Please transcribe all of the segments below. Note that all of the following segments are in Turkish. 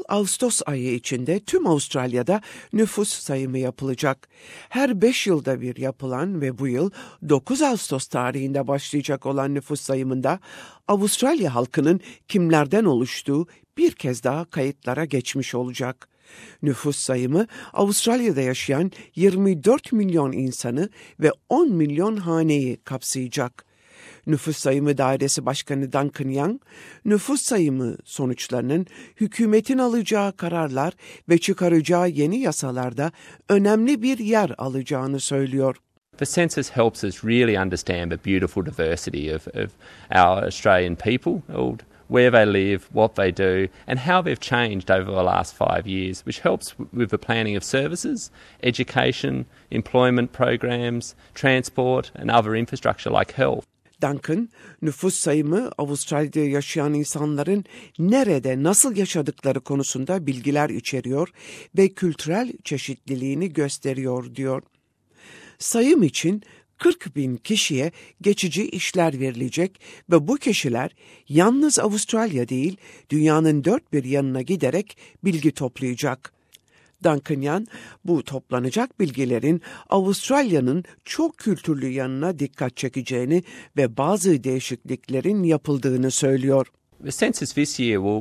Ağustos ayı içinde tüm Avustralya'da nüfus sayımı yapılacak. Her 5 yılda bir yapılan ve bu yıl 9 Ağustos tarihinde başlayacak olan nüfus sayımında Avustralya halkının kimlerden oluştuğu bir kez daha kayıtlara geçmiş olacak. Nüfus sayımı Avustralya'da yaşayan 24 milyon insanı ve 10 milyon haneyi kapsayacak. Nüfus Sayımı Dairesi Başkanı Duncan Young, nüfus sayımı sonuçlarının hükümetin alacağı kararlar ve çıkaracağı yeni yasalarda önemli bir yer alacağını söylüyor. The census helps us really understand the beautiful diversity of our Australian people, where they live, what they do, and how they've changed over the last 5 years, which helps with the planning of services, education, employment programs, transport, and other infrastructure like health. Duncan, nüfus sayımı Avustralya'da yaşayan insanların nerede, nasıl yaşadıkları konusunda bilgiler içeriyor ve kültürel çeşitliliğini gösteriyor diyor. Sayım için 40 bin kişiye geçici işler verilecek ve bu kişiler yalnız Avustralya değil, dünyanın dört bir yanına giderek bilgi toplayacak. Duncan Young, bu toplanacak bilgilerin Avustralya'nın çok kültürlü yanına dikkat çekeceğini ve bazı değişikliklerin yapıldığını söylüyor. The census this year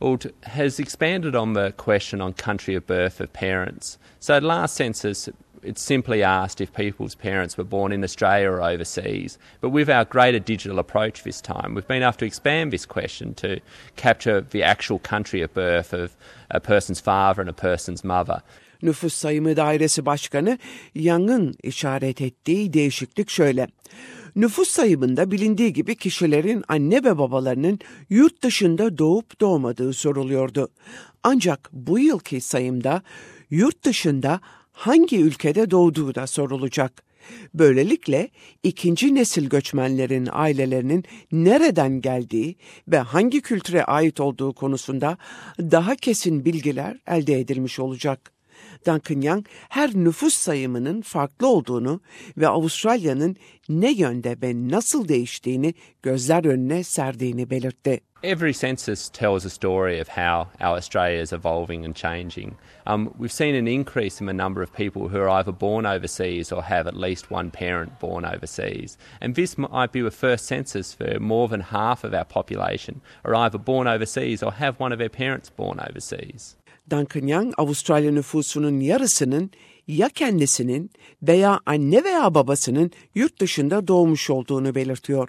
has expanded on the question on country of birth of parents. So the last census, it simply asked if people's parents were born in Australia or overseas. But with our greater digital approach this time, we've been able to expand this question to capture the actual country of birth of a person's father and a person's mother. Nüfus Sayımı Dairesi Başkanı Young'ın işaret ettiği değişiklik şöyle. Nüfus sayımında bilindiği gibi kişilerin anne ve babalarının yurt dışında doğup doğmadığı soruluyordu. Ancak bu yılki sayımda yurt dışında hangi ülkede doğduğu da sorulacak. Böylelikle ikinci nesil göçmenlerin ailelerinin nereden geldiği ve hangi kültüre ait olduğu konusunda daha kesin bilgiler elde edilmiş olacak. Duncan Young, her nüfus sayımının farklı olduğunu ve Avustralya'nın ne yönde ve nasıl değiştiğini gözler önüne serdiğini belirtti. Every census tells a story of how our Australia is evolving and changing. We've seen an increase in the number of people who are either born overseas or have at least one parent born overseas. And this might be the first census for more than half of our population are either born overseas or have one of their parents born overseas. Duncan Young, Avustralya nüfusunun yarısının ya kendisinin veya anne veya babasının yurt dışında doğmuş olduğunu belirtiyor.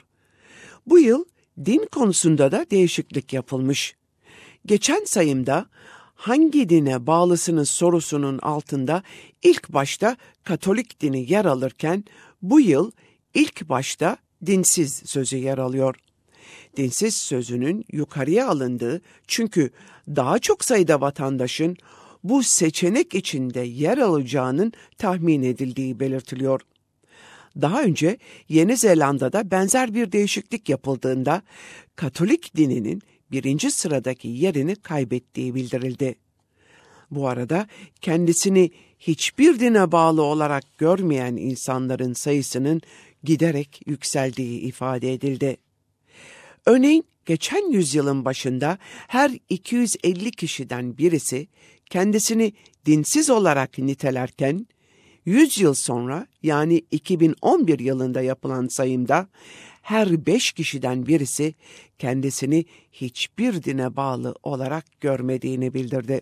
Bu yıl din konusunda da değişiklik yapılmış. Geçen sayımda hangi dine bağlısınız sorusunun altında ilk başta Katolik dini yer alırken bu yıl ilk başta dinsiz sözü yer alıyor. Dinsiz sözünün yukarıya alındığı çünkü daha çok sayıda vatandaşın bu seçenek içinde yer alacağının tahmin edildiği belirtiliyor. Daha önce Yeni Zelanda'da benzer bir değişiklik yapıldığında Katolik dininin birinci sıradaki yerini kaybettiği bildirildi. Bu arada kendisini hiçbir dine bağlı olarak görmeyen insanların sayısının giderek yükseldiği ifade edildi. Örneğin geçen yüzyılın başında her 250 kişiden birisi kendisini dinsiz olarak nitelerken 100 yıl sonra yani 2011 yılında yapılan sayımda her 5 kişiden birisi kendisini hiçbir dine bağlı olarak görmediğini bildirdi.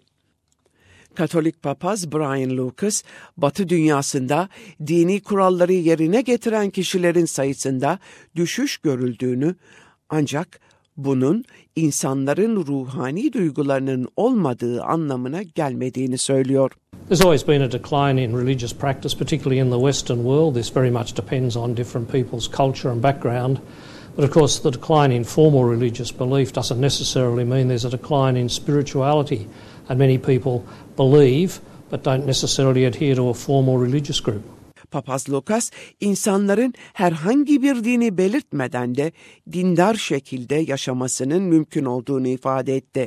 Katolik papaz Brian Lucas, Batı dünyasında dini kuralları yerine getiren kişilerin sayısında düşüş görüldüğünü ancak bunun insanların ruhani duygularının olmadığı anlamına gelmediğini söylüyor. There's always been a decline in religious practice, particularly in the Western world. This very much depends on different people's culture and background. But of course the decline in formal religious belief doesn't necessarily mean there's a decline in spirituality. And many people believe but don't necessarily adhere to a formal religious group. Papaz Lucas, insanların herhangi bir dini belirtmeden de dindar şekilde yaşamasının mümkün olduğunu ifade etti.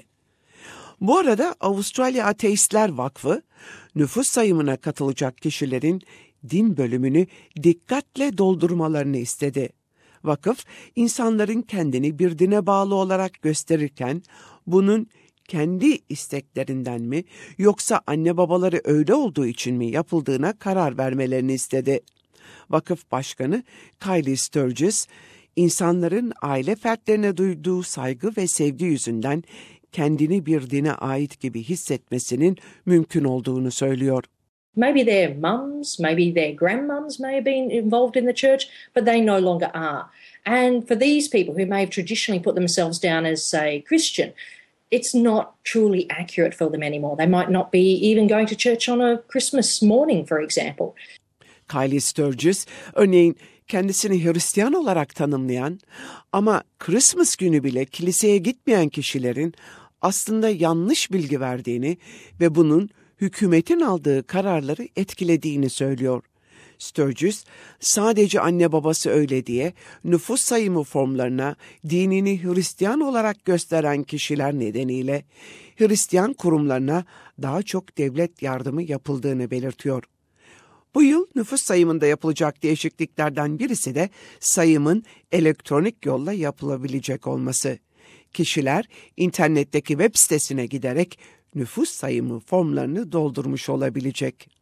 Bu arada Avustralya Ateistler Vakfı, nüfus sayımına katılacak kişilerin din bölümünü dikkatle doldurmalarını istedi. Vakıf, insanların kendini bir dine bağlı olarak gösterirken, bunun kendi isteklerinden mi yoksa anne babaları öyle olduğu için mi yapıldığına karar vermelerini istedi. Vakıf Başkanı Kylie Sturgis, insanların aile fertlerine duyduğu saygı ve sevgi yüzünden kendini bir dine ait gibi hissetmesinin mümkün olduğunu söylüyor. Maybe their mums, maybe their grandmums may have been involved in the church, but they no longer are. And for these people who may have traditionally put themselves down as, say, Christian, it's not truly accurate for them anymore. They might not be even going to church on a Christmas morning, for example. Kylie Sturgis, örneğin kendisini Hristiyan olarak tanımlayan ama Christmas günü bile kiliseye gitmeyen kişilerin aslında yanlış bilgi verdiğini ve bunun hükümetin aldığı kararları etkilediğini söylüyor. Sturgis, sadece anne babası öyle diye nüfus sayımı formlarına dinini Hristiyan olarak gösteren kişiler nedeniyle Hristiyan kurumlarına daha çok devlet yardımı yapıldığını belirtiyor. Bu yıl nüfus sayımında yapılacak değişikliklerden birisi de sayımın elektronik yolla yapılabilecek olması. Kişiler internetteki web sitesine giderek nüfus sayımı formlarını doldurmuş olabilecek.